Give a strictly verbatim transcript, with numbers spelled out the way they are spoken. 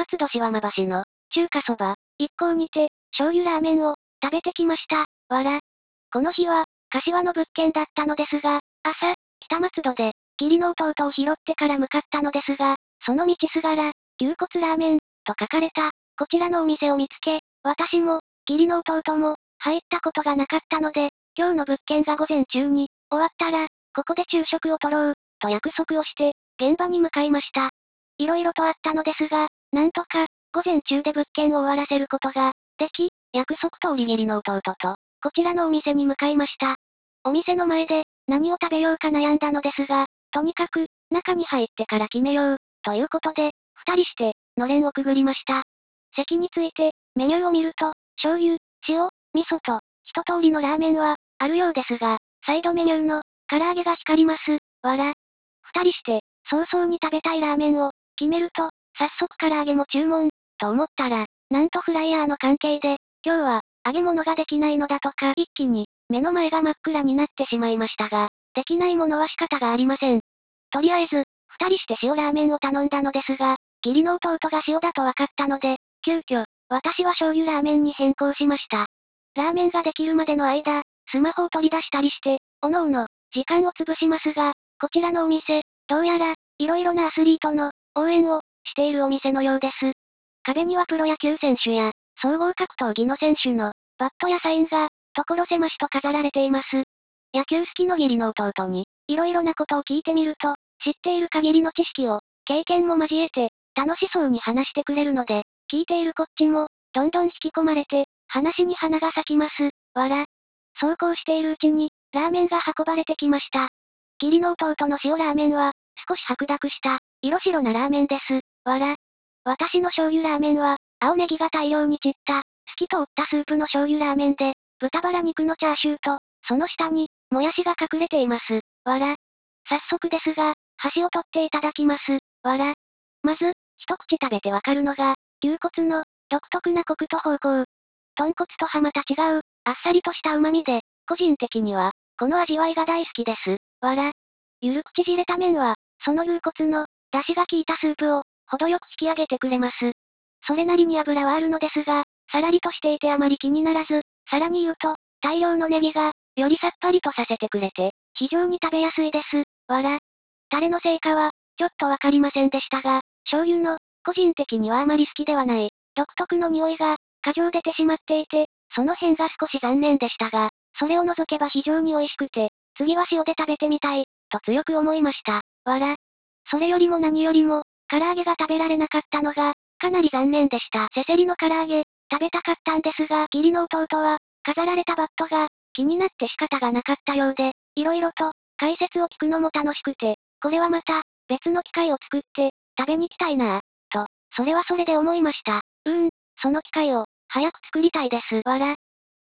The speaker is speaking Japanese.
月年はま橋の、中華そば、一行にて、醤油ラーメンを、食べてきました。わら。この日は、柏の物件だったのですが、朝、北松戸で、義理の弟を拾ってから向かったのですが、その道すがら、牛骨ラーメン、と書かれた、こちらのお店を見つけ、私も、義理の弟も、入ったことがなかったので、今日の物件が午前中に、終わったら、ここで昼食を取ろう、と約束をして、現場に向かいました。色々とあったのですが、なんとか、午前中で物件を終わらせることが、でき、約束通り義理の弟と、こちらのお店に向かいました。お店の前で、何を食べようか悩んだのですが、とにかく、中に入ってから決めよう、ということで、二人して、のれんをくぐりました。席について、メニューを見ると、醤油、塩、味噌と、一通りのラーメンは、あるようですが、サイドメニューの、唐揚げが光ります、わら。二人して、早々に食べたいラーメンを、決めると、早速唐揚げも注文、と思ったら、なんとフライヤーの関係で、今日は、揚げ物ができないのだとか一気に、目の前が真っ暗になってしまいましたが、できないものは仕方がありません。とりあえず、二人して塩ラーメンを頼んだのですが、義理の弟が塩だと分かったので、急遽、私は醤油ラーメンに変更しました。ラーメンができるまでの間、スマホを取り出したりして、おのおの、時間を潰しますが、こちらのお店、どうやら、色々なアスリートの、応援を、しているお店のようです。壁にはプロ野球選手や、総合格闘技の選手の、バットやサインが、所狭しと飾られています。野球好きの義理の弟に、色々なことを聞いてみると、知っている限りの知識を、経験も交えて、楽しそうに話してくれるので、聞いているこっちも、どんどん引き込まれて、話に花が咲きます、わら。そうこうしているうちに、ラーメンが運ばれてきました。義理の弟の塩ラーメンは、少し白濁した、色白なラーメンです、わら。私の醤油ラーメンは、青ネギが大量に散った、透き通ったスープの醤油ラーメンで、豚バラ肉のチャーシューと、その下に、もやしが隠れています、わら。早速ですが、箸を取っていただきます、わら。まず、一口食べてわかるのが、牛骨の、独特なコクと方向。豚骨とはまた違う、あっさりとした旨味で、個人的には、この味わいが大好きです、わら。ゆるく縮れた麺は、その牛骨の、出汁が効いたスープを、程よく引き上げてくれます。それなりに油はあるのですが、さらりとしていてあまり気にならず、さらに言うと、大量のネギが、よりさっぱりとさせてくれて、非常に食べやすいです、わら。タレの成果は、ちょっとわかりませんでしたが、醤油の、個人的にはあまり好きではない、独特の匂いが、過剰出てしまっていて、その辺が少し残念でしたが、それを除けば非常に美味しくて、次は塩で食べてみたい、と強く思いました、わら。それよりも何よりも、唐揚げが食べられなかったのが、かなり残念でした。せせりの唐揚げ、食べたかったんですが、義理の弟は、飾られたバットが、気になって仕方がなかったようで、色々と、解説を聞くのも楽しくて、これはまた、別の機会を作って、食べに来たいなぁ、と、それはそれで思いました。うーん、その機会を、早く作りたいです、わら。